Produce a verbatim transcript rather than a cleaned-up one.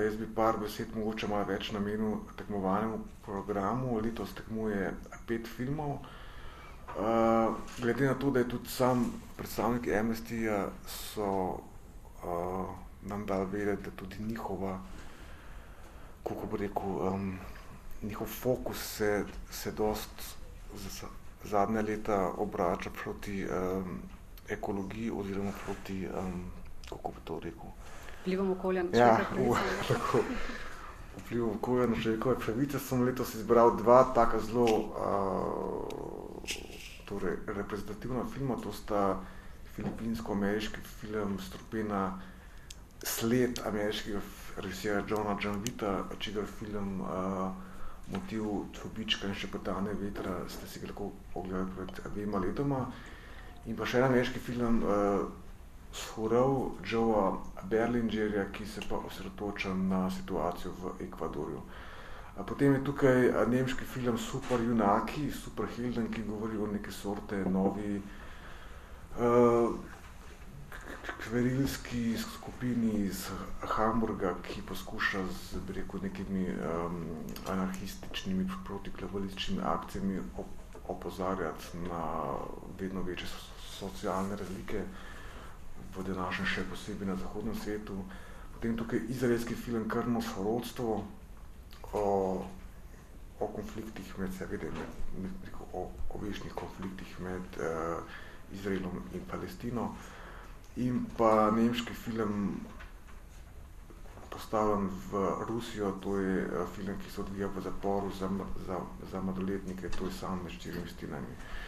jaz bi par besed mogoče malo več namenil tekmovalnemu programu. Letos tekmuje pet filmov. Uh, glede na to, da je tudi sam predstavniki Amnestyja so uh, nam dali vedeti, da tudi njihova, kako bi rekel, um, njihov fokus se, se dost z, zadnja leta obrača proti um, ekologiji oziroma proti, um, kako bi to rekel, vplivom okolja na človekove pravice. Ja, tako. Vplivom okolja na človekove pravice sem letos izbral dva taka zelo uh, torej, reprezentativna filma. To sta filipinsko-ameriški film strupena Sled ameriškega režisera Johna Janvita, čigar film uh, Motiv Trobička in Šepetanje vetra ste si ga lahko pogledali pred dvema letoma. In pa še en ameriški film uh, Shurov Joea Berlingerja, ki se pa osredotoča na situacijo v Ekvadorju. Potem je tukaj nemški film Super junaki, superhelden, ki govori o neke sorte novi uh, kverilski skupini iz Hamburga, ki poskuša z, bi rekel, nekimi um, anarhističnimi protiglobalističnimi akcijami op- opozarjati na vedno večje socialne razlike v današnjem, še posebej na zahodnem svetu. Potem tukaj izraelski film Krvno sorodstvo o, o konfliktih med, seveda, med, o, o večnih konfliktih med uh, Izraelom in Palestino. In pa nemški film postavljen v Rusijo, to je uh, film, ki se odvija v zaporu za, za, za mladoletnike, to je Sam med štirimi stenami.